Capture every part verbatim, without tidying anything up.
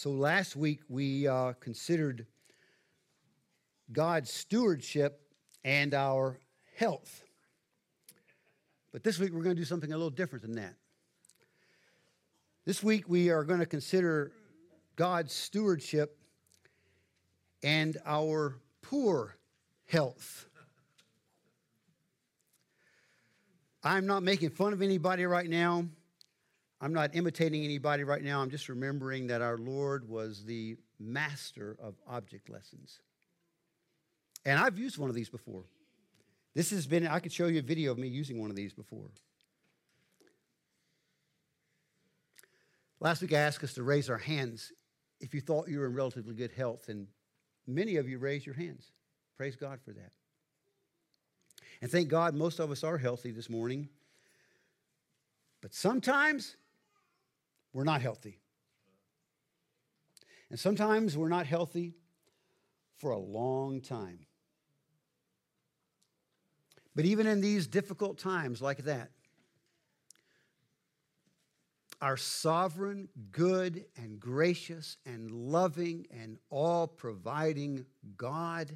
So last week we uh, considered God's stewardship and our health. But this week we're going to do something a little different than that. This week we are going to consider God's stewardship and our poor health. I'm not making fun of anybody right now. I'm not imitating anybody right now. I'm just remembering that our Lord was the master of object lessons. And I've used one of these before. This has been, I could show you a video of me using one of these before. Last week I asked us to raise our hands if you thought you were in relatively good health, and many of you raised your hands. Praise God for that. And thank God most of us are healthy this morning. But sometimes we're not healthy. And sometimes we're not healthy for a long time. But even in these difficult times like that, our sovereign, good, and gracious, and loving, and all-providing God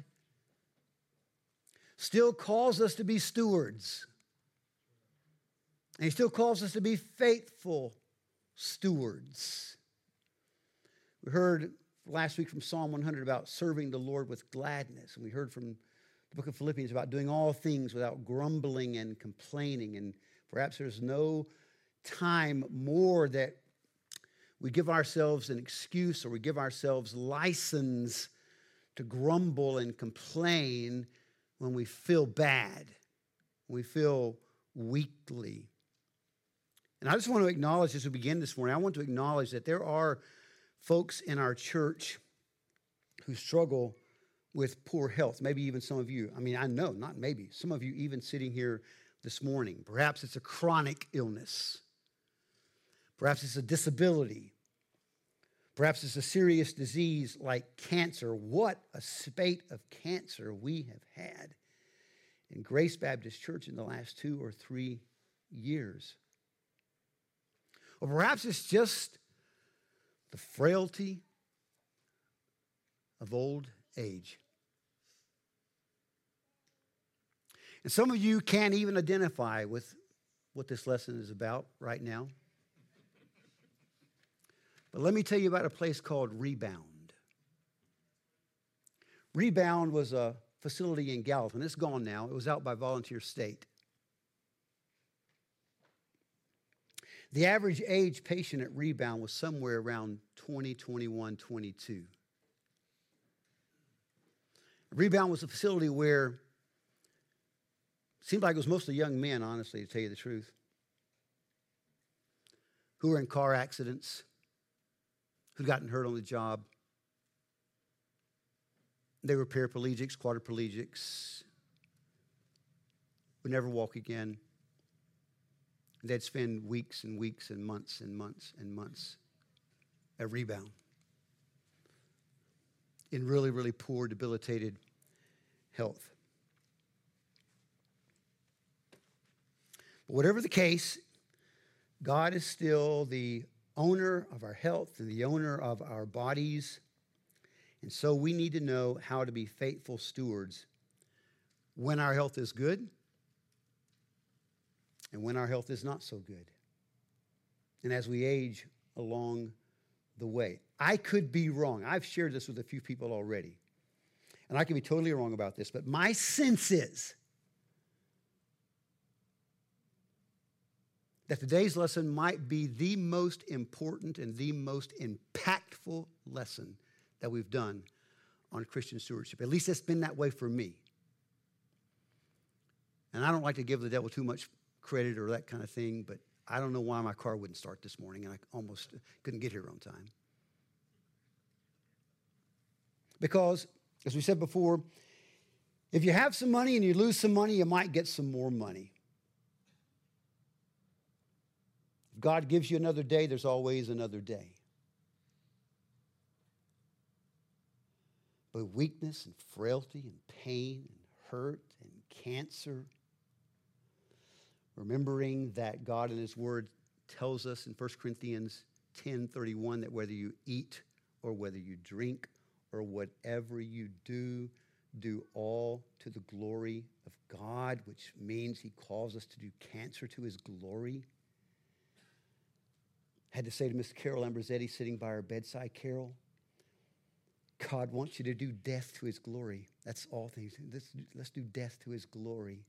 still calls us to be stewards. And He still calls us to be faithful stewards. We heard last week from Psalm one hundred about serving the Lord with gladness. And we heard from the book of Philippians about doing all things without grumbling and complaining. And perhaps there's no time more that we give ourselves an excuse or we give ourselves license to grumble and complain when we feel bad, when we feel weakly. And I just want to acknowledge as we begin this morning, I want to acknowledge that there are folks in our church who struggle with poor health, maybe even some of you. I mean, I know, not maybe, some of you even sitting here this morning. Perhaps it's a chronic illness. Perhaps it's a disability. Perhaps it's a serious disease like cancer. What a spate of cancer we have had in Grace Baptist Church in the last two or three years. Or perhaps it's just the frailty of old age. And some of you can't even identify with what this lesson is about right now. But let me tell you about a place called Rebound. Rebound was a facility in Gallatin. It's gone now. It was out by Volunteer State. The average age patient at Rebound was somewhere around twenty, twenty-one, twenty-two. Rebound was a facility where it seemed like it was mostly young men, honestly, to tell you the truth, who were in car accidents, who'd gotten hurt on the job. They were paraplegics, quadriplegics, would never walk again. They'd spend weeks and weeks and months and months and months at Rebound in really, really poor, debilitated health. But whatever the case, God is still the owner of our health and the owner of our bodies. And so we need to know how to be faithful stewards when our health is good and when our health is not so good. And as we age along the way. I could be wrong. I've shared this with a few people already. And I could be totally wrong about this, but my sense is that today's lesson might be the most important and the most impactful lesson that we've done on Christian stewardship. At least it's been that way for me. And I don't like to give the devil too much credit or that kind of thing, but I don't know why my car wouldn't start this morning and I almost couldn't get here on time. Because, as we said before, if you have some money and you lose some money, you might get some more money. If God gives you another day, there's always another day. But weakness and frailty and pain and hurt and cancer, remembering that God in His Word tells us in First Corinthians ten thirty-one that whether you eat or whether you drink or whatever you do, do all to the glory of God, which means he calls us to do cancer to his glory. I had to say to Miss Carol Ambrosetti sitting by our bedside, Carol, God wants you to do death to his glory. That's all things. Let's, let's do death to his glory.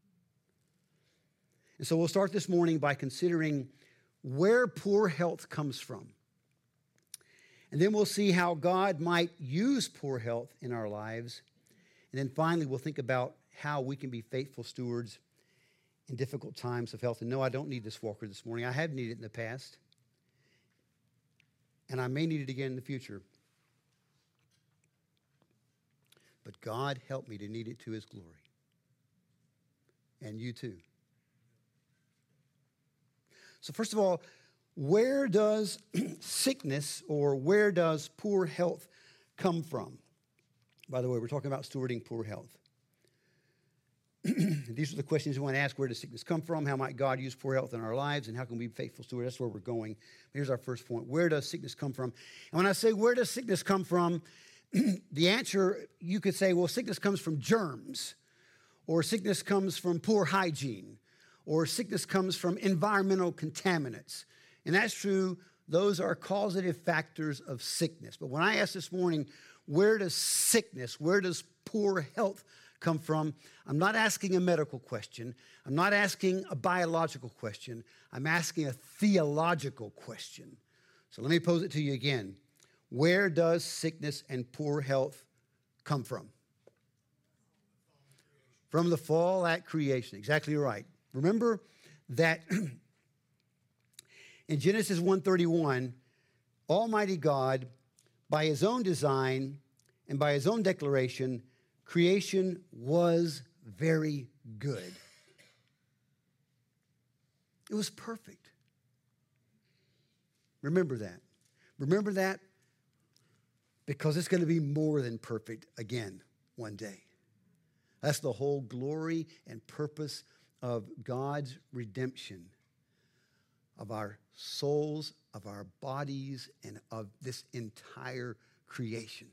And so we'll start this morning by considering where poor health comes from. And then we'll see how God might use poor health in our lives. And then finally, we'll think about how we can be faithful stewards in difficult times of health. And no, I don't need this walker this morning. I have needed it in the past. And I may need it again in the future. But God helped me to need it to his glory. And you too. So first of all, where does sickness or where does poor health come from? By the way, we're talking about stewarding poor health. These are the questions we want to ask. Where does sickness come from? How might God use poor health in our lives? And how can we be faithful stewards? That's where we're going. Here's our first point. Where does sickness come from? And when I say where does sickness come from, the answer, you could say, well, sickness comes from germs, or sickness comes from poor hygiene, or sickness comes from environmental contaminants. And that's true. Those are causative factors of sickness. But when I asked this morning, where does sickness, where does poor health come from? I'm not asking a medical question. I'm not asking a biological question. I'm asking a theological question. So let me pose it to you again. Where does sickness and poor health come from? From the fall at creation. Exactly right. Remember that in Genesis one thirty-one, Almighty God, by his own design and by his own declaration, creation was very good. It was perfect. Remember that. Remember that because it's going to be more than perfect again one day. That's the whole glory and purpose of God's redemption of our souls, of our bodies, and of this entire creation.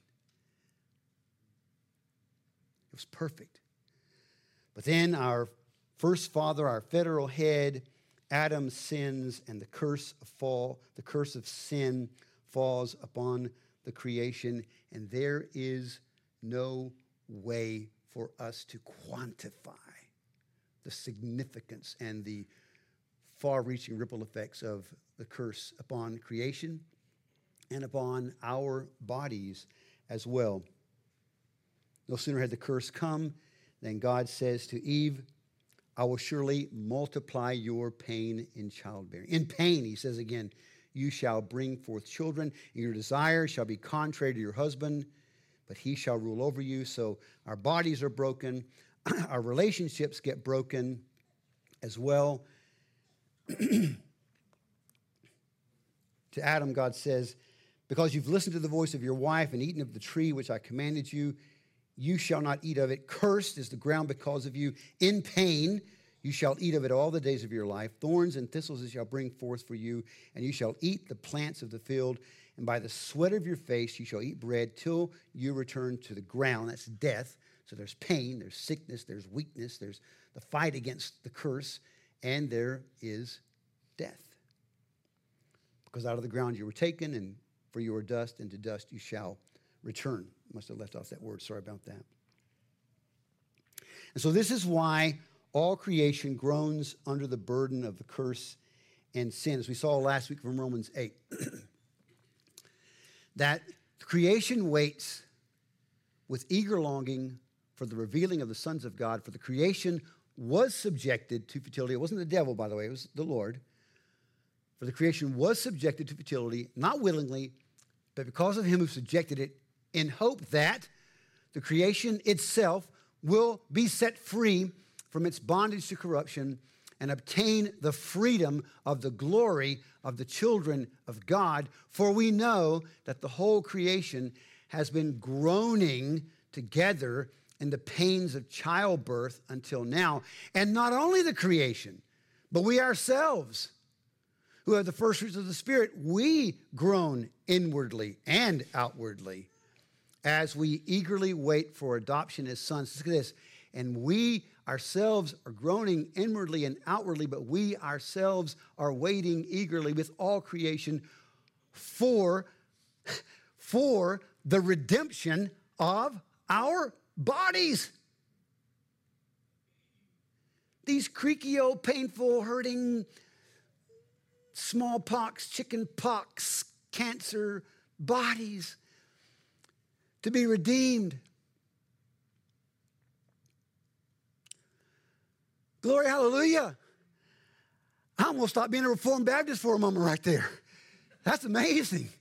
It was perfect. But then our first father, our federal head, Adam sins, and the curse of fall, the curse of sin falls upon the creation, and there is no way for us to quantify the significance and the far-reaching ripple effects of the curse upon creation and upon our bodies as well. No sooner had the curse come than God says to Eve, I will surely multiply your pain in childbearing. In pain, he says again, you shall bring forth children, and your desire shall be contrary to your husband, but he shall rule over you. So our bodies are broken. Our relationships get broken as well. To Adam, God says, because you've listened to the voice of your wife and eaten of the tree which I commanded you, you shall not eat of it. Cursed is the ground because of you. In pain you shall eat of it all the days of your life. Thorns and thistles it shall bring forth for you, and you shall eat the plants of the field. And by the sweat of your face you shall eat bread till you return to the ground. That's death. So there's pain, there's sickness, there's weakness, there's the fight against the curse, and there is death. Because out of the ground you were taken, and for you are dust, and to dust you shall return. Must have left off that word. Sorry about that. And so this is why all creation groans under the burden of the curse and sin. As we saw last week from Romans eight, that creation waits with eager longing for the revealing of the sons of God. For the creation was subjected to futility. It wasn't the devil, by the way. It was the Lord. For the creation was subjected to futility, not willingly, but because of him who subjected it, in hope that the creation itself will be set free from its bondage to corruption and obtain the freedom of the glory of the children of God. For we know that the whole creation has been groaning together in the pains of childbirth until now. And not only the creation, but we ourselves, who have the first fruits of the Spirit, we groan inwardly and outwardly as we eagerly wait for adoption as sons. Look at this. And we ourselves are groaning inwardly and outwardly, but we ourselves are waiting eagerly with all creation for, for the redemption of our bodies. These creaky old, painful, hurting, smallpox, chicken pox, cancer bodies to be redeemed. Glory, hallelujah. I almost stopped being a Reformed Baptist for a moment right there. That's amazing.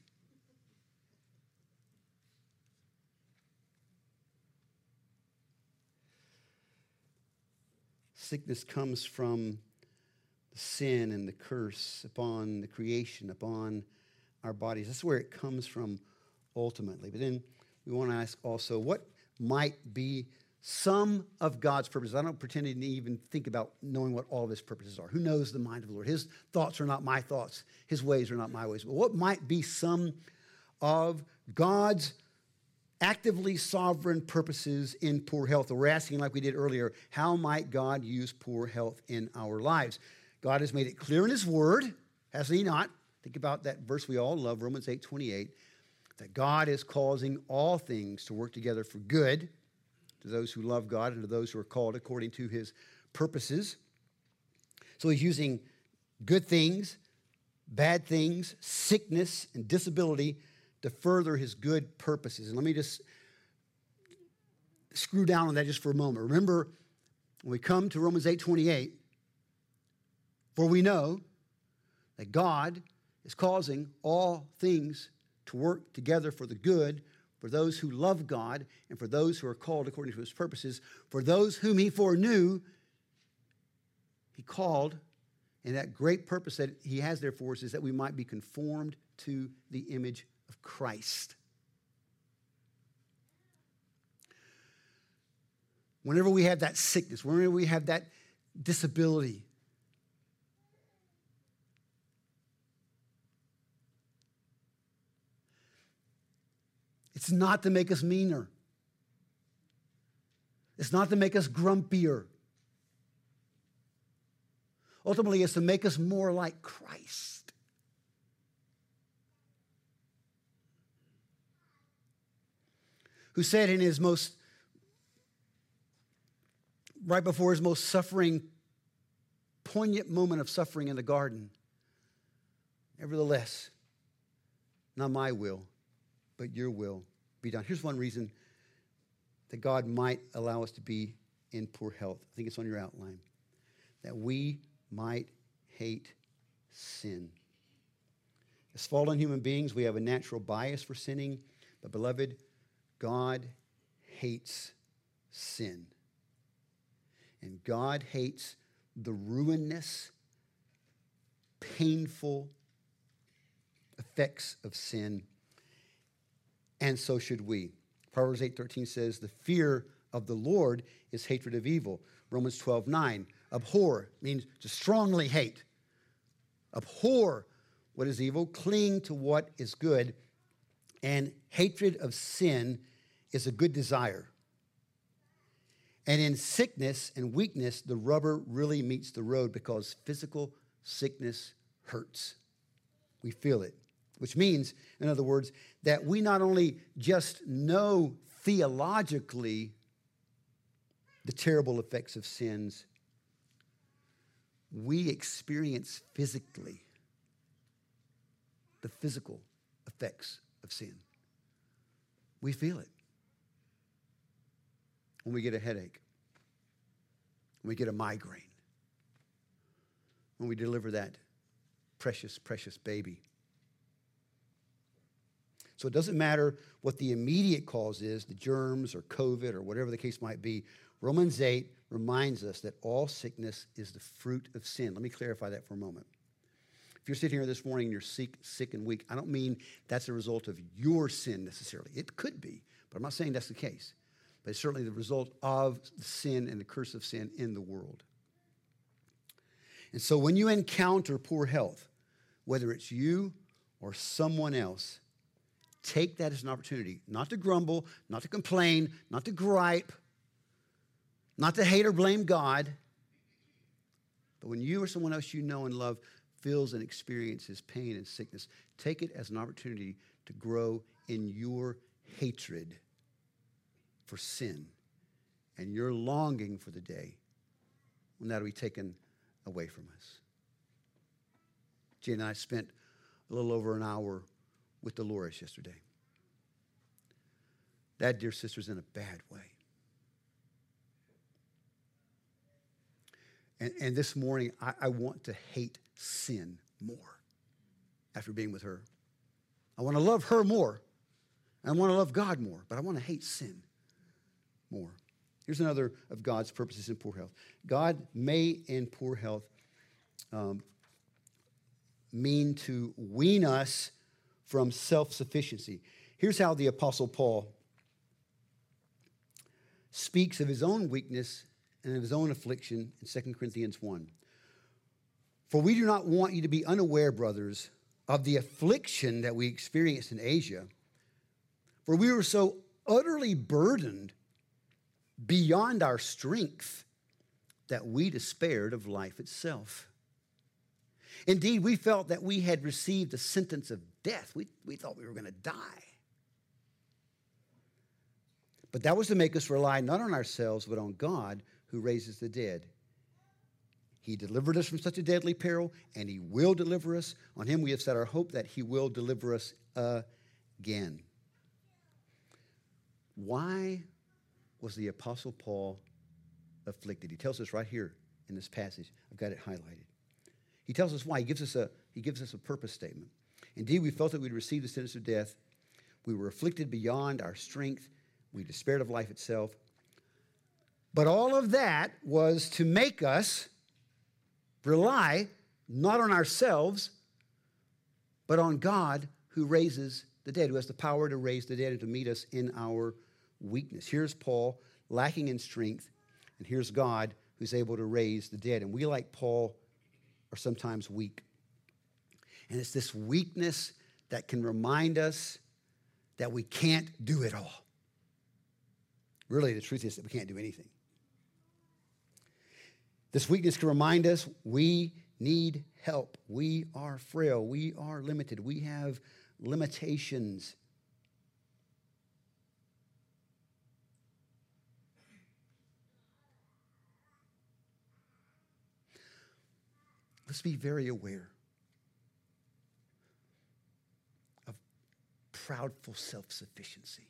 Sickness comes from the sin and the curse upon the creation, upon our bodies. That's where it comes from ultimately. But then we want to ask also, what might be some of God's purposes? I don't pretend to even think about knowing what all of his purposes are. Who knows the mind of the Lord? His thoughts are not my thoughts. His ways are not my ways. But what might be some of God's actively sovereign purposes in poor health? Or we're asking, like we did earlier, how might God use poor health in our lives? God has made it clear in his word, hasn't he not? Think about that verse we all love, Romans eight twenty-eight, that God is causing all things to work together for good to those who love God and to those who are called according to his purposes. So he's using good things, bad things, sickness, and disability to further his good purposes. And let me just screw down on that just for a moment. Remember, when we come to Romans eight twenty-eight, for we know that God is causing all things to work together for the good for those who love God and for those who are called according to his purposes. For those whom he foreknew, he called, and that great purpose that he has there for us is that we might be conformed to the image of Christ. Whenever we have that sickness, whenever we have that disability, it's not to make us meaner. It's not to make us grumpier. Ultimately, it's to make us more like Christ. Who said in his most, right before his most suffering, poignant moment of suffering in the garden, nevertheless, not my will, but your will be done. Here's one reason that God might allow us to be in poor health. I think it's on your outline. That we might hate sin. As fallen human beings, we have a natural bias for sinning, but beloved, God hates sin. And God hates the ruinous, painful effects of sin. And so should we. Proverbs eight thirteen says, the fear of the Lord is hatred of evil. Romans twelve nine, abhor means to strongly hate. Abhor what is evil, cling to what is good, and hatred of sin is a good desire. And in sickness and weakness, the rubber really meets the road because physical sickness hurts. We feel it. Which means, in other words, that we not only just know theologically the terrible effects of sins, we experience physically the physical effects of sin. We feel it. When we get a headache, when we get a migraine, when we deliver that precious, precious baby. So it doesn't matter what the immediate cause is, the germs or COVID or whatever the case might be. Romans eight reminds us that all sickness is the fruit of sin. Let me clarify that for a moment. If you're sitting here this morning and you're sick, sick and weak, I don't mean that's a result of your sin necessarily. It could be, but I'm not saying that's the case. But it's certainly the result of the sin and the curse of sin in the world. And so when you encounter poor health, whether it's you or someone else, take that as an opportunity, not to grumble, not to complain, not to gripe, not to hate or blame God. But when you or someone else you know and love feels and experiences pain and sickness, take it as an opportunity to grow in your hatred for sin and your longing for the day when that will be taken away from us. Jane and I spent a little over an hour with Dolores yesterday. That, dear sister's in a bad way. And, and this morning, I, I want to hate sin more after being with her. I want to love her more. I want to love God more, but I want to hate sin more. Here's another of God's purposes in poor health. God may, in poor health, um, mean to wean us from self-sufficiency. Here's how the Apostle Paul speaks of his own weakness and of his own affliction in Second Corinthians one. For we do not want you to be unaware, brothers, of the affliction that we experienced in Asia, for we were so utterly burdened beyond our strength that we despaired of life itself. Indeed, we felt that we had received a sentence of death. We, we thought we were going to die. But that was to make us rely not on ourselves, but on God who raises the dead. He delivered us from such a deadly peril, and he will deliver us. On him we have set our hope that he will deliver us again. Why was the Apostle Paul afflicted? He tells us right here in this passage. I've got it highlighted. He tells us why. He gives us a, he gives us a purpose statement. Indeed, we felt that we'd received the sentence of death. We were afflicted beyond our strength. We despaired of life itself. But all of that was to make us rely not on ourselves, but on God who raises the dead, who has the power to raise the dead and to meet us in our weakness. Here's Paul lacking in strength, and here's God who's able to raise the dead. And we, like Paul, are sometimes weak. And it's this weakness that can remind us that we can't do it all. Really, the truth is that we can't do anything. This weakness can remind us we need help. We are frail. We are limited. We have limitations. Let's be very aware of proudful self-sufficiency.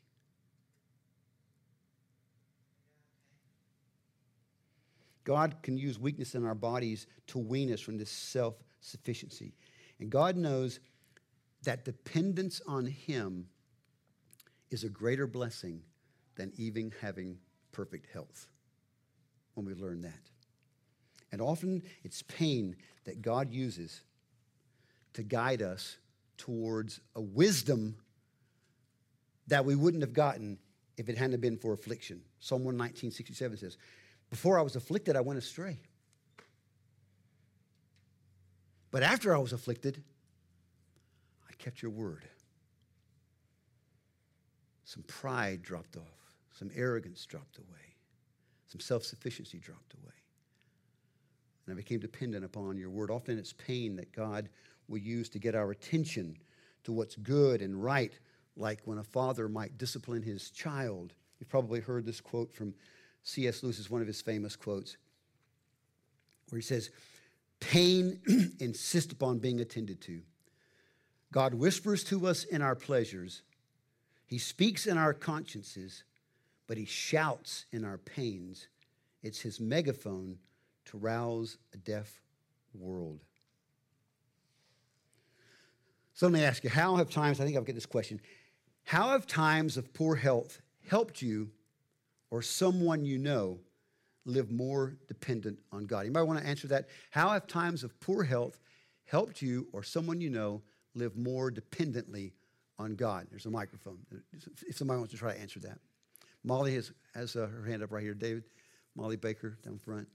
God can use weakness in our bodies to wean us from this self-sufficiency. And God knows that dependence on him is a greater blessing than even having perfect health when we learn that. And often it's pain that God uses to guide us towards a wisdom that we wouldn't have gotten if it hadn't been for affliction. Psalm one nineteen, sixty-seven says, before I was afflicted, I went astray. But after I was afflicted, I kept your word. Some pride dropped off. Some arrogance dropped away. Some self-sufficiency dropped away. And I became dependent upon your word. Often it's pain that God will use to get our attention to what's good and right, like when a father might discipline his child. You've probably heard this quote from C S Lewis, is one of his famous quotes, where he says, pain insists upon being attended to. God whispers to us in our pleasures. He speaks in our consciences, but he shouts in our pains. It's his megaphone to rouse a deaf world. So let me ask you, how have times, I think I'll get this question, how have times of poor health helped you or someone you know live more dependent on God? Anybody want to answer that? How have times of poor health helped you or someone you know live more dependently on God? There's a microphone. If somebody wants to try to answer that. Molly has, has uh, her hand up right here. David, Molly Baker down front.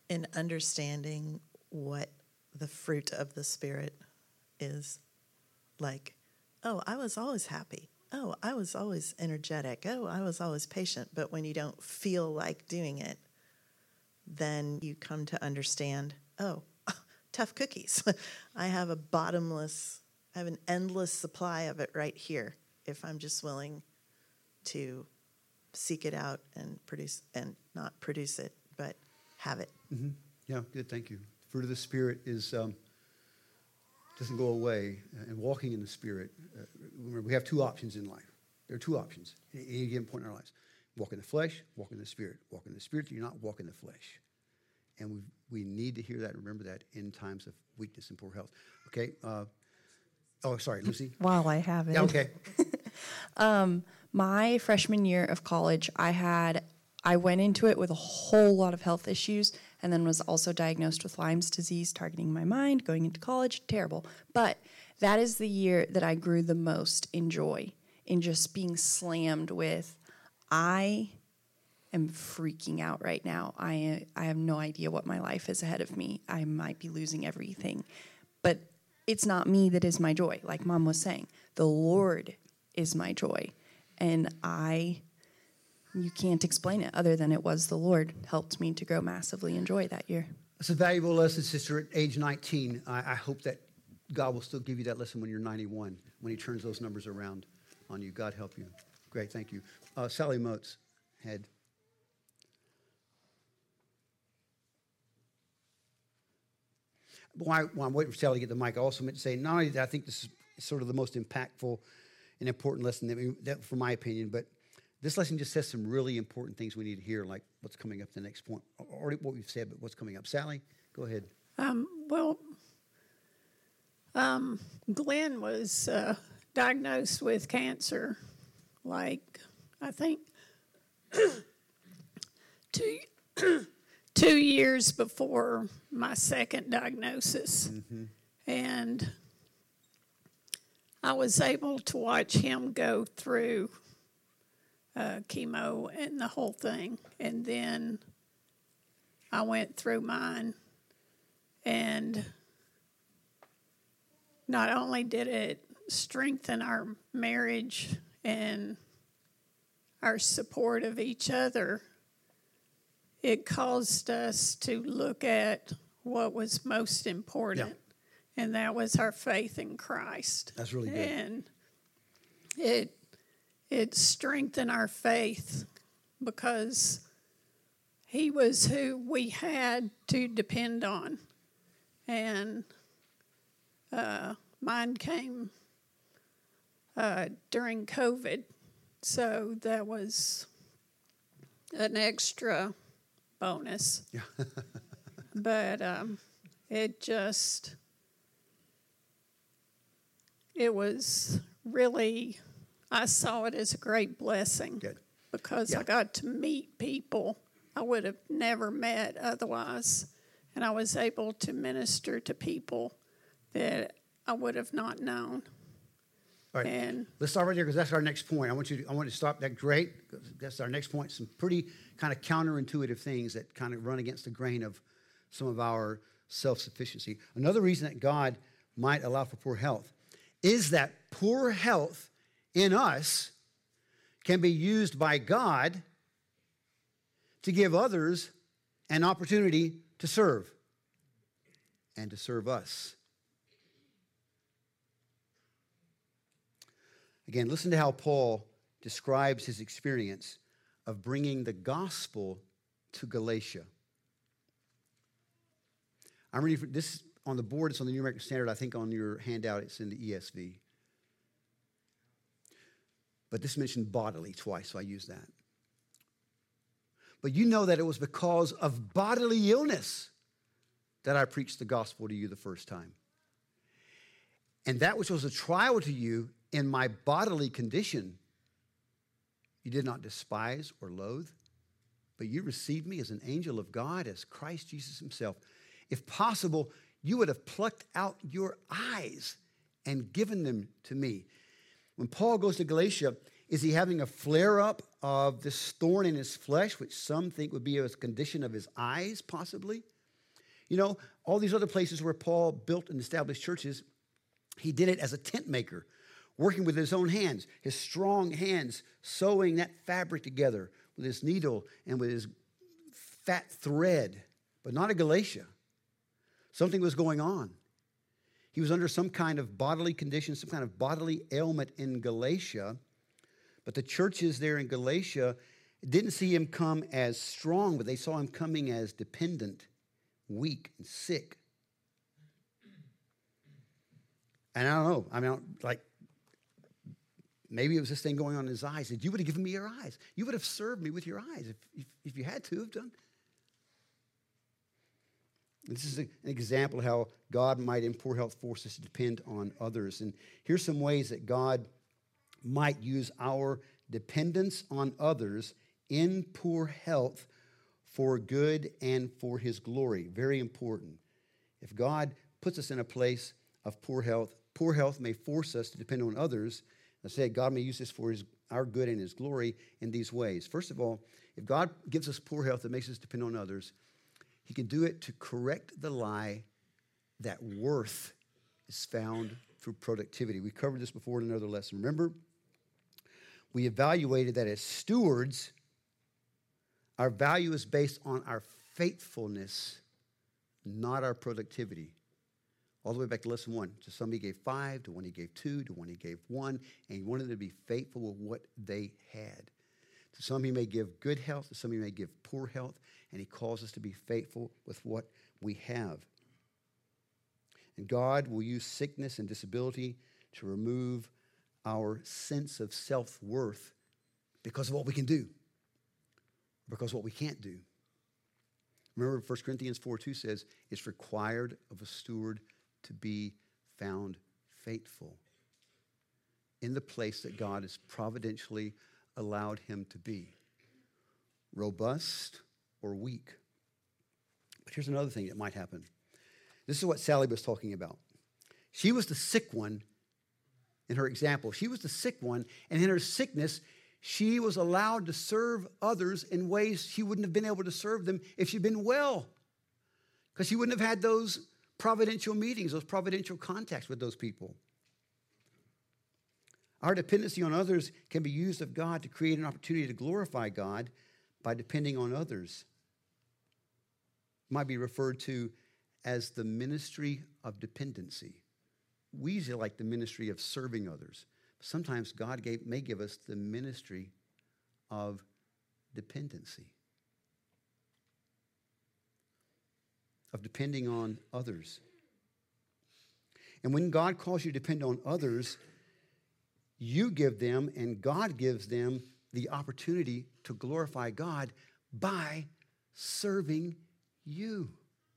in understanding what the fruit of the Spirit is. Like, oh, I was always happy. Oh, I was always energetic. Oh, I was always patient. But when you don't feel like doing it, then you come to understand, oh, tough cookies. I have a bottomless, I have an endless supply of it right here if I'm just willing to seek it out and produce, and not produce it, but have it. Mm-hmm. Yeah, good, thank you. Fruit of the Spirit is um, doesn't go away, uh, and walking in the Spirit. Uh, remember, we have two options in life. There are two options at any given point in our lives: walk in the flesh, walk in the Spirit. Walk in the Spirit, you're not walking the flesh, and we we need to hear that. Remember that in times of weakness and poor health. Okay. Uh, oh, sorry, Lucy. While I have it. Yeah. Okay. um, my freshman year of college, I had I went into it with a whole lot of health issues, and then was also diagnosed with Lyme's disease, targeting my mind, going into college, terrible. But that is the year that I grew the most in joy, in just being slammed with, I am freaking out right now. I I have no idea what my life is ahead of me. I might be losing everything. But it's not me that is my joy, like Mom was saying. The Lord is my joy. And I... You can't explain it other than it was the Lord helped me to grow massively in joy that year. It's a valuable lesson, sister, at age nineteen. I, I hope that God will still give you that lesson when you're ninety-one, when he turns those numbers around on you. God help you. Great, thank you. Uh, Sally Moats, head. While, while I'm waiting for Sally to get the mic, I also meant to say, not only that I think this is sort of the most impactful and important lesson, that, we, that from my opinion, but this lesson just says some really important things we need to hear, like what's coming up the next point. Already what we've said, but what's coming up. Sally, go ahead. Um, well, um, Glenn was uh, diagnosed with cancer, like, I think, two, two years before my second diagnosis. Mm-hmm. And I was able to watch him go through Uh, chemo and the whole thing. And then I went through mine, and not only did it strengthen our marriage and our support of each other, it caused us to look at what was most important, yeah. and that was our faith in Christ. That's really good. And it It strengthened our faith because he was who we had to depend on. And uh, mine came uh, during COVID, so that was an extra bonus. Yeah. But um, it just, it was really... I saw it as a great blessing. Good. Because yeah. I got to meet people I would have never met otherwise, and I was able to minister to people that I would have not known. All right, and let's stop right there because that's our next point. I want you to, I want to stop that. Great, that's our next point. Some pretty kind of counterintuitive things that kind of run against the grain of some of our self-sufficiency. Another reason that God might allow for poor health is that poor health in us can be used by God to give others an opportunity to serve and to serve us. Again, listen to how Paul describes his experience of bringing the gospel to Galatia. I'm reading from this on the board. It's on the New American Standard. I think on your handout it's in the E S V. But this mentioned bodily twice, so I use that. But you know that it was because of bodily illness that I preached the gospel to you the first time. And that which was a trial to you in my bodily condition, you did not despise or loathe, but you received me as an angel of God, as Christ Jesus himself. If possible, you would have plucked out your eyes and given them to me. When Paul goes to Galatia, is he having a flare-up of this thorn in his flesh, which some think would be a condition of his eyes, possibly? You know, all these other places where Paul built and established churches, he did it as a tent maker, working with his own hands, his strong hands, sewing that fabric together with his needle and with his fat thread. But not in Galatia. Something was going on. He was under some kind of bodily condition, some kind of bodily ailment in Galatia. But the churches there in Galatia didn't see him come as strong, but they saw him coming as dependent, weak, and sick. And I don't know. I mean, I don't, like, maybe it was this thing going on in his eyes. That you would have given me your eyes. You would have served me with your eyes if, if, if you had to have done. This is a, an example of how God might, in poor health, force us to depend on others. And here's some ways that God might use our dependence on others in poor health for good and for his glory. Very important. If God puts us in a place of poor health, poor health may force us to depend on others. I say God may use this for his, our good and his glory in these ways. First of all, if God gives us poor health that makes us depend on others, he can do it to correct the lie that worth is found through productivity. We covered this before in another lesson. Remember, we evaluated that as stewards, our value is based on our faithfulness, not our productivity. All the way back to lesson one. To some he gave five, to one he gave two, to one he gave one, and he wanted them to be faithful with what they had. To some he may give good health, to some he may give poor health, and he calls us to be faithful with what we have. And God will use sickness and disability to remove our sense of self-worth because of what we can do, because of what we can't do. Remember, First Corinthians four two says, it's required of a steward to be found faithful in the place that God has providentially allowed him to be, robust or weak. But here's another thing that might happen. This is what Sally was talking about. She was the sick one in her example. She was the sick one, and in her sickness, she was allowed to serve others in ways she wouldn't have been able to serve them if she'd been well, because she wouldn't have had those providential meetings, those providential contacts with those people. Our dependency on others can be used of God to create an opportunity to glorify God by depending on others. It might be referred to as the ministry of dependency. We usually like the ministry of serving others. Sometimes God gave, may give us the ministry of dependency, of depending on others. And when God calls you to depend on others, you give them and God gives them the opportunity to glorify God by serving you.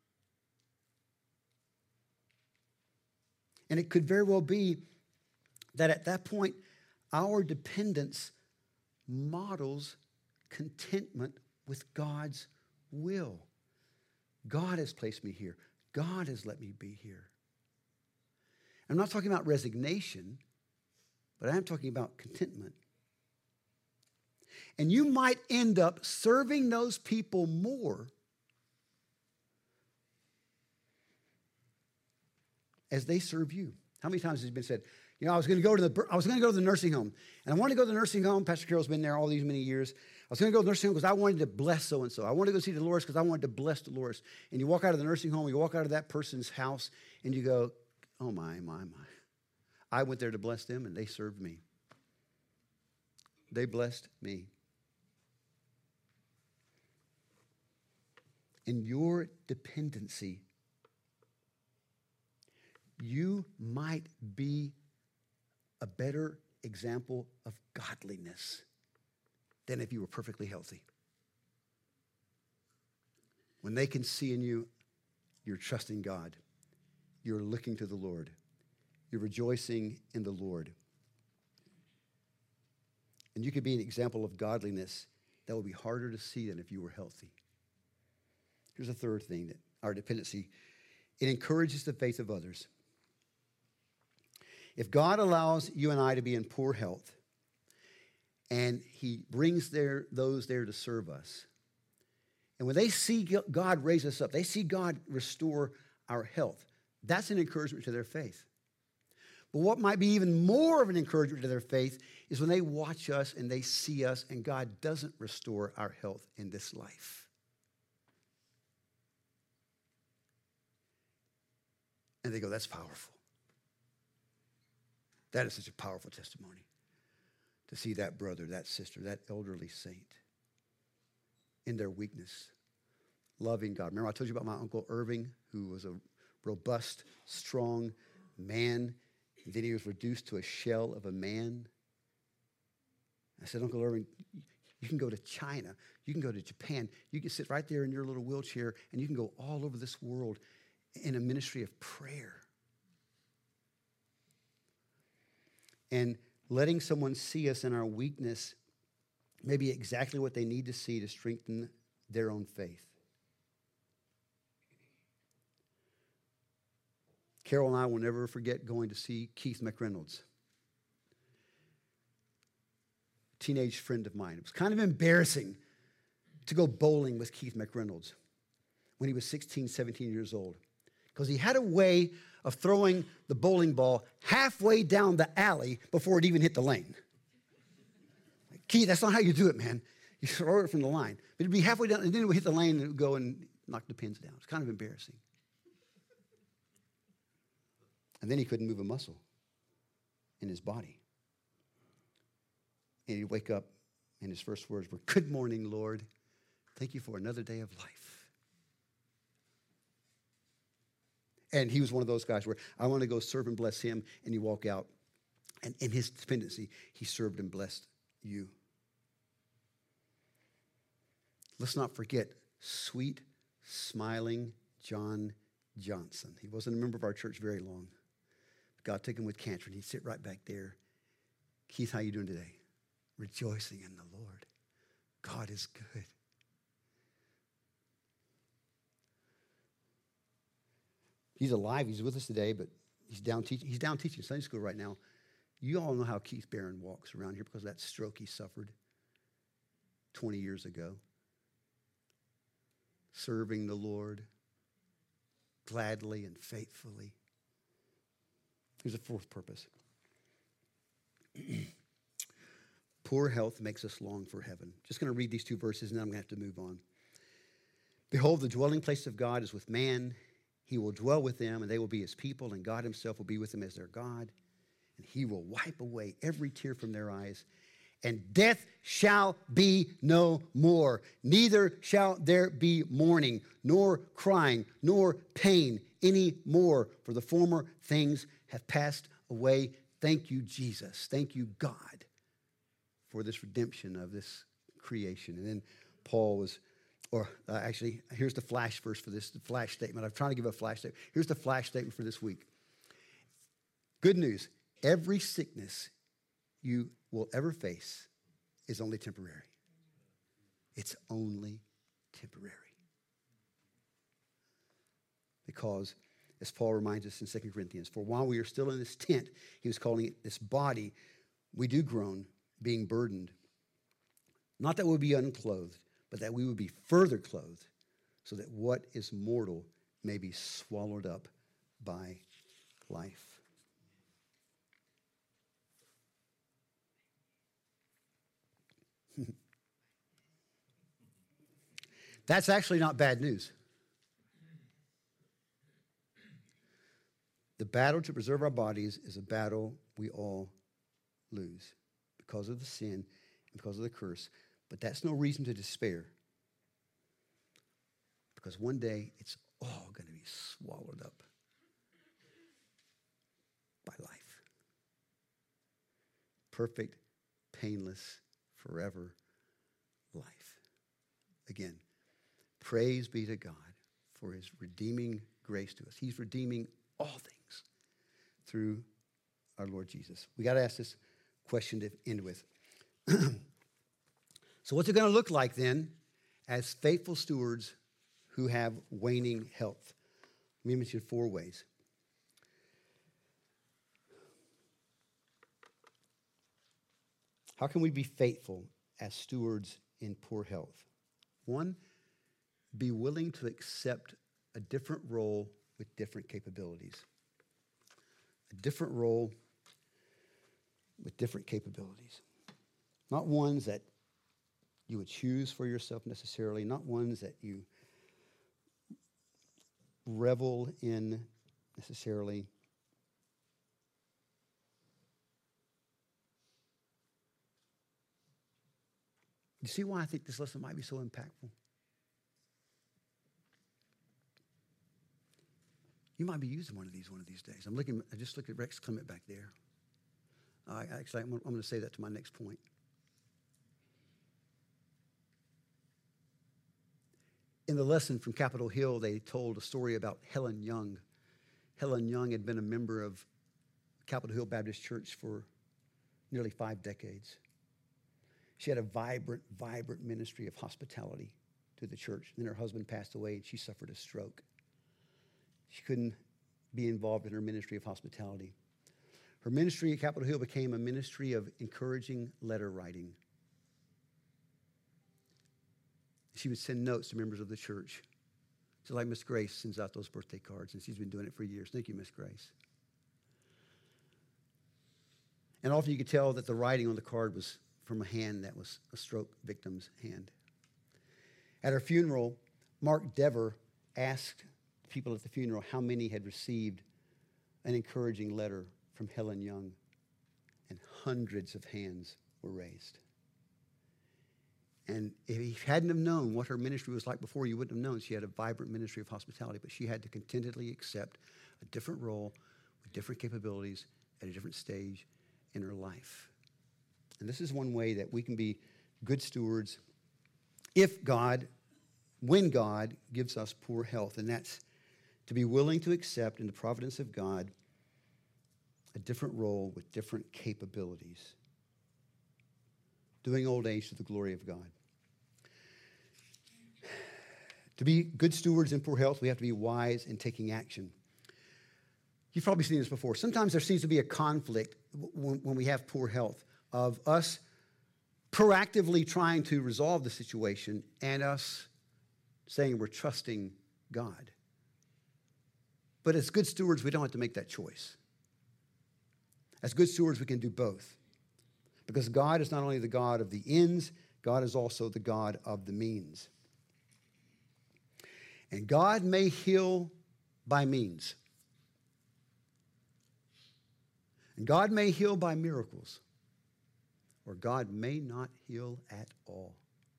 And it could very well be that at that point, our dependence models contentment with God's will. God has placed me here. God has let me be here. I'm not talking about resignation, but I am talking about contentment. And you might end up serving those people more as they serve you. How many times has it been said, you know, I was going to go to the I was going to go to the nursing home, and I wanted to go to the nursing home. Pastor Carol's been there all these many years. I was going to go to the nursing home because I wanted to bless so and so. I wanted to go see Dolores because I wanted to bless Dolores. And you walk out of the nursing home, you walk out of that person's house, and you go, oh my, my, my. I went there to bless them, and they served me. They blessed me. In your dependency, you might be a better example of godliness than if you were perfectly healthy. When they can see in you, you're trusting God. You're looking to the Lord. You're rejoicing in the Lord. And you could be an example of godliness that will be harder to see than if you were healthy. Here's a third thing, that our dependency, it encourages the faith of others. If God allows you and I to be in poor health, and he brings there those there to serve us, And when they see God raise us up, they see God restore our health, that's an encouragement to their faith. But what might be even more of an encouragement to their faith is when they watch us and they see us and God doesn't restore our health in this life. And they go, that's powerful. That is such a powerful testimony to see that brother, that sister, that elderly saint in their weakness, loving God. Remember I told you about my Uncle Irving, who was a robust, strong man. And then he was reduced to a shell of a man. I said, Uncle Irving, you can go to China. You can go to Japan. You can sit right there in your little wheelchair, and you can go all over this world in a ministry of prayer. And letting someone see us in our weakness may be exactly what they need to see to strengthen their own faith. Carol and I will never forget going to see Keith McReynolds, a teenage friend of mine. It was kind of embarrassing to go bowling with Keith McReynolds when he was sixteen, seventeen years old, because he had a way of throwing the bowling ball halfway down the alley before it even hit the lane. Like, Keith, that's not how you do it, man. You throw it from the line. But it'd be halfway down, and then it would hit the lane, and it would go and knock the pins down. It's kind of embarrassing. And then he couldn't move a muscle in his body. And he'd wake up, and his first words were, "Good morning, Lord. Thank you for another day of life." And he was one of those guys where I want to go serve and bless him, and you walk out, and in his dependency, he served and blessed you. Let's not forget sweet, smiling John Johnson. He wasn't a member of our church very long. God took him with cancer, and he'd sit right back there. Keith, how you doing today? Rejoicing in the Lord. God is good. He's alive. He's with us today, but he's down teaching. He's down teaching Sunday school right now. You all know how Keith Barron walks around here because of that stroke he suffered twenty years ago. Serving the Lord gladly and faithfully. Here's a fourth purpose. Poor health makes us long for heaven. Just going to read these two verses, and then I'm going to have to move on. Behold, the dwelling place of God is with man. He will dwell with them, and they will be his people, and God himself will be with them as their God. And he will wipe away every tear from their eyes. And death shall be no more. Neither shall there be mourning, nor crying, nor pain any more, for the former things have passed away. Thank you, Jesus. Thank you, God, for this redemption of this creation. And then Paul was, or uh, actually, here's the flash verse for this, the flash statement. I'm trying to give a flash statement. Here's the flash statement for this week. Good news. Every sickness you will ever face is only temporary. It's only temporary. Because, as Paul reminds us in Second Corinthians, for while we are still in this tent, he was calling it this body, we do groan, being burdened. Not that we'll be unclothed, but that we would be further clothed, so that what is mortal may be swallowed up by life. That's actually not bad news. The battle to preserve our bodies is a battle we all lose because of the sin and because of the curse. But that's no reason to despair, because one day it's all going to be swallowed up by life. Perfect, painless, forever life. Again, praise be to God for his redeeming grace to us. He's redeeming all things through our Lord Jesus. We got to ask this question to end with. So what's it going to look like then as faithful stewards who have waning health? Let me mention four ways. How can we be faithful as stewards in poor health? One, be willing to accept a different role with different capabilities. A different role with different capabilities. Not ones that you would choose for yourself necessarily, not ones that you revel in necessarily. You see why I think this lesson might be so impactful? You might be using one of these one of these days. I'm looking. I just looked at Rex Clement back there. Uh, actually, I'm, I'm going to say that to my next point. In the lesson from Capitol Hill, they told a story about Helen Young. Helen Young had been a member of Capitol Hill Baptist Church for nearly five decades. She had a vibrant, vibrant ministry of hospitality to the church. Then her husband passed away and she suffered a stroke. She couldn't be involved in her ministry of hospitality. Her ministry at Capitol Hill became a ministry of encouraging letter writing. She would send notes to members of the church. So like Miss Grace sends out those birthday cards, and she's been doing it for years. Thank you, Miss Grace. And often you could tell that the writing on the card was from a hand that was a stroke victim's hand. At her funeral, Mark Dever asked people at the funeral how many had received an encouraging letter from Helen Young, and hundreds of hands were raised. And if he hadn't have known what her ministry was like before, you wouldn't have known she had a vibrant ministry of hospitality, but she had to contentedly accept a different role with different capabilities at a different stage in her life. And this is one way that we can be good stewards if God, when God gives us poor health, and that's to be willing to accept in the providence of God a different role with different capabilities, doing old age to the glory of God. To be good stewards in poor health, we have to be wise in taking action. You've probably seen this before. Sometimes there seems to be a conflict when, when we have poor health of us proactively trying to resolve the situation and us saying we're trusting God. But as good stewards, we don't have to make that choice. As good stewards, we can do both. Because God is not only the God of the ends, God is also the God of the means. And God may heal by means. And God may heal by miracles. Or God may not heal at all.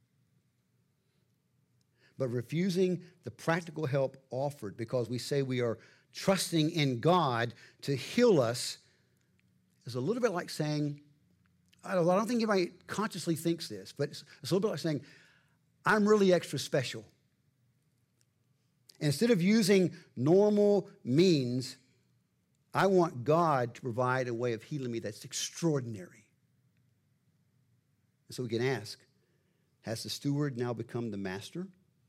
But refusing the practical help offered because we say we are trusting in God to heal us is a little bit like saying, I don't, I don't think anybody consciously thinks this, but it's, it's a little bit like saying, I'm really extra special. And instead of using normal means, I want God to provide a way of healing me that's extraordinary. And so we can ask, has the steward now become the master?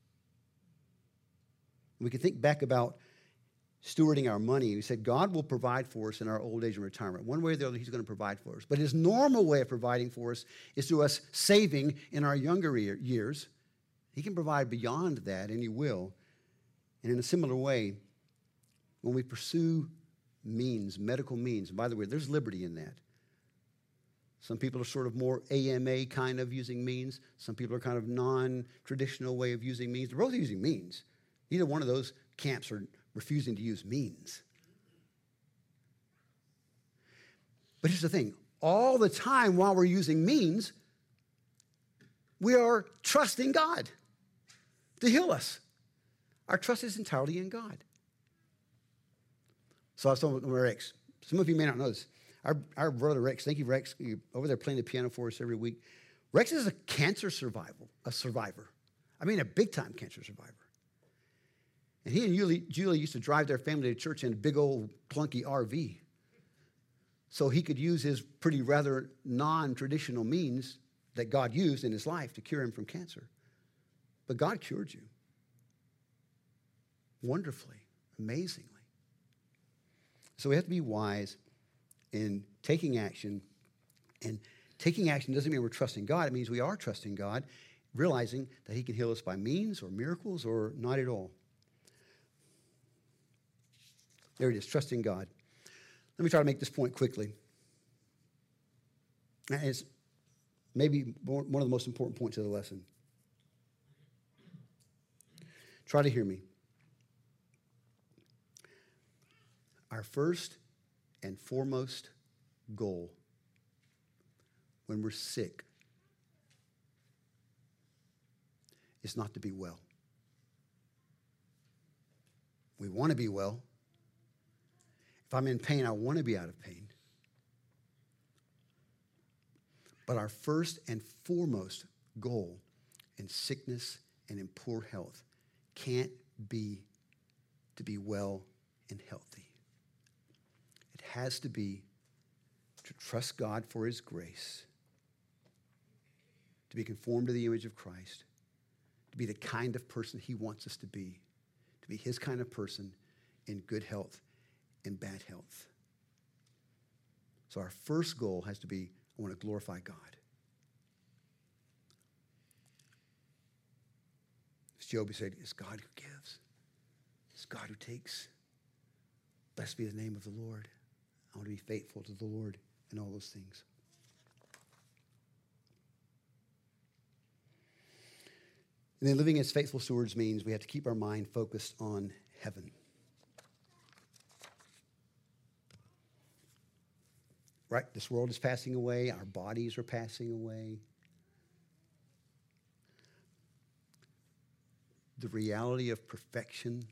We can think back about stewarding our money. We said God will provide for us in our old age and retirement. One way or the other, he's going to provide for us. But his normal way of providing for us is through us saving in our younger years. He can provide beyond that, and he will. And in a similar way, when we pursue means, medical means, and by the way, there's liberty in that. Some people are sort of more A M A kind of using means. Some people are kind of non-traditional way of using means. They're both using means. Either one of those camps are refusing to use means. But here's the thing. All the time while we're using means, we are trusting God to heal us. Our trust is entirely in God. So I was talking with Rex. Some of you may not know this. Our, our brother Rex, thank you, Rex, you're over there playing the piano for us every week. Rex is a cancer survival, a survivor. I mean, a big-time cancer survivor. And he and Julie, Julie used to drive their family to church in a big old clunky R V. So he could use his pretty rather non-traditional means that God used in his life to cure him from cancer. But God cured you. Wonderfully, amazingly. So we have to be wise in taking action. And taking action doesn't mean we're trusting God. It means we are trusting God. realizing that he can heal us by means or miracles or not at all. There it is, trusting God. Let me try to make this point quickly. And it's maybe one of the most important points of the lesson. Try to hear me. Our first and foremost goal when we're sick is not to be well. We want to be well. If I'm in pain, I want to be out of pain. But our first and foremost goal in sickness and in poor health can't be to be well and healthy. It has to be to trust God for his grace, to be conformed to the image of Christ, to be the kind of person he wants us to be, to be his kind of person in good health and bad health. So our first goal has to be, I want to glorify God. As Job said, it's God who gives. It's God who takes. Blessed be the name of the Lord. I want to be faithful to the Lord in all those things. And then living as faithful stewards means we have to keep our mind focused on heaven. Right? This world is passing away. Our bodies are passing away. The reality of perfection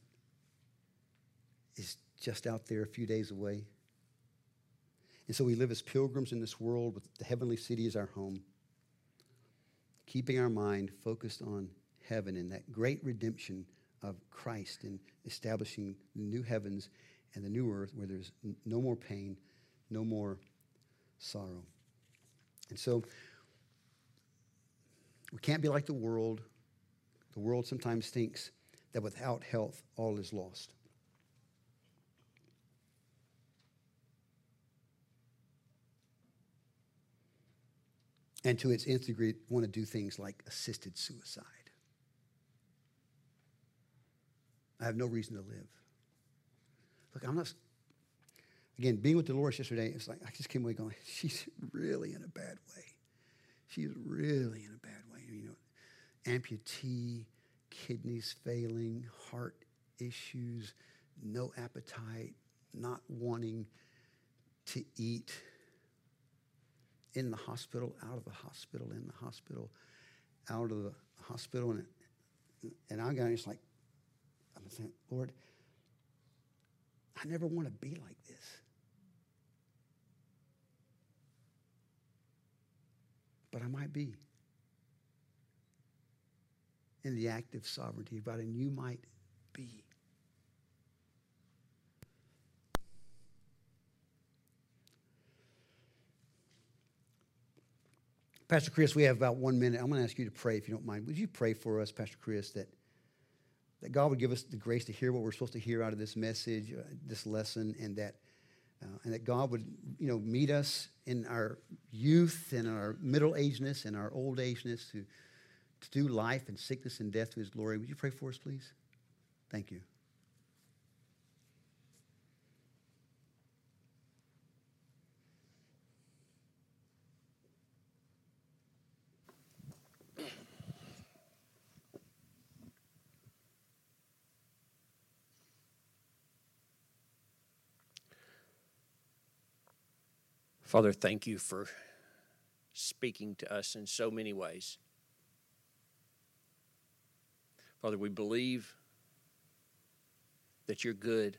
is just out there a few days away. And so we live as pilgrims in this world with the heavenly city as our home, keeping our mind focused on heaven and that great redemption of Christ in establishing the new heavens and the new earth where there's no more pain, no more sorrow. And so we can't be like the world. The world sometimes thinks that without health, all is lost. And to its nth degree, want to do things like assisted suicide. I have no reason to live. Look, I'm not, again, being with Dolores yesterday, it's like I just came away going, she's really in a bad way. She's really in a bad way. You know, amputee, kidneys failing, heart issues, no appetite, not wanting to eat, in the hospital, out of the hospital, in the hospital, out of the hospital. And, and I'm going, it's like, I'm saying, Lord, I never want to be like this. But I might be. In the active sovereignty of God, and you might be. Pastor Chris, we have about one minute. I'm going to ask you to pray, if you don't mind. Would you pray for us, Pastor Chris, that, that God would give us the grace to hear what we're supposed to hear out of this message, uh, this lesson, and that uh, and that God would, you know, meet us in our youth and our middle-agedness and our old-ageness to, to do life and sickness and death to his glory. Would you pray for us, please? Thank you. Father, thank you for speaking to us in so many ways. Father, we believe that you're good.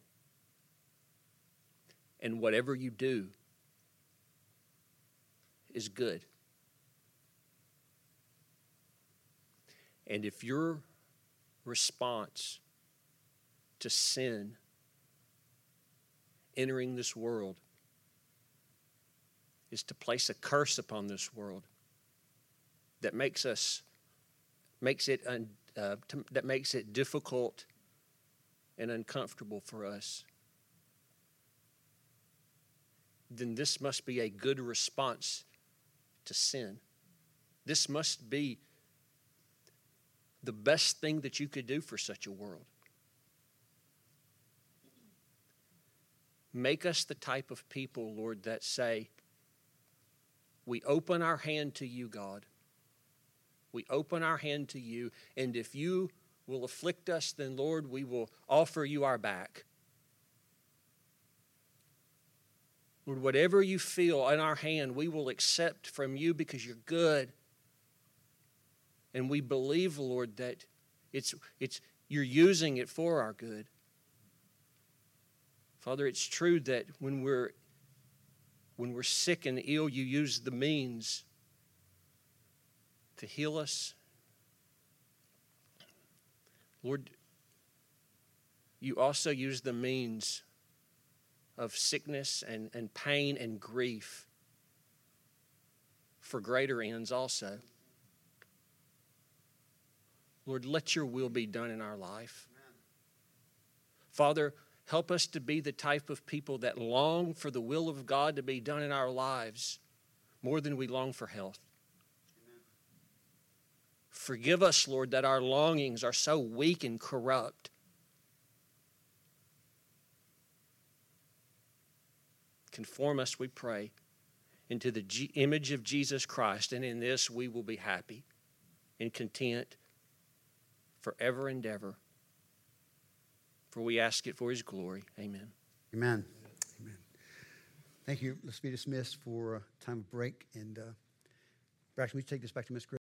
And whatever you do is good. And if your response to sin entering this world is to place a curse upon this world that makes us, makes it, un, uh, to, that makes it difficult and uncomfortable for us, then this must be a good response to sin. This must be the best thing that you could do for such a world. Make us the type of people, Lord, that say, we open our hand to you, God. We open our hand to you, and if you will afflict us, then, Lord, we will offer you our back. Lord, whatever you feel in our hand, we will accept from you because you're good. And we believe, Lord, that it's, it's, you're using it for our good. Father, it's true that when we're, when we're sick and ill, you use the means to heal us. Lord, you also use the means of sickness and, and pain and grief for greater ends also. Lord, let your will be done in our life. Amen. Father, help us to be the type of people that long for the will of God to be done in our lives more than we long for health. Amen. Forgive us, Lord, that our longings are so weak and corrupt. Conform us, we pray, into the G- image of Jesus Christ, and in this we will be happy and content forever and ever. For we ask it for his glory. Amen. Amen. Amen. Thank you. Let's be dismissed for a time of break. And uh, Braxton, will you take this back to Miss Chris?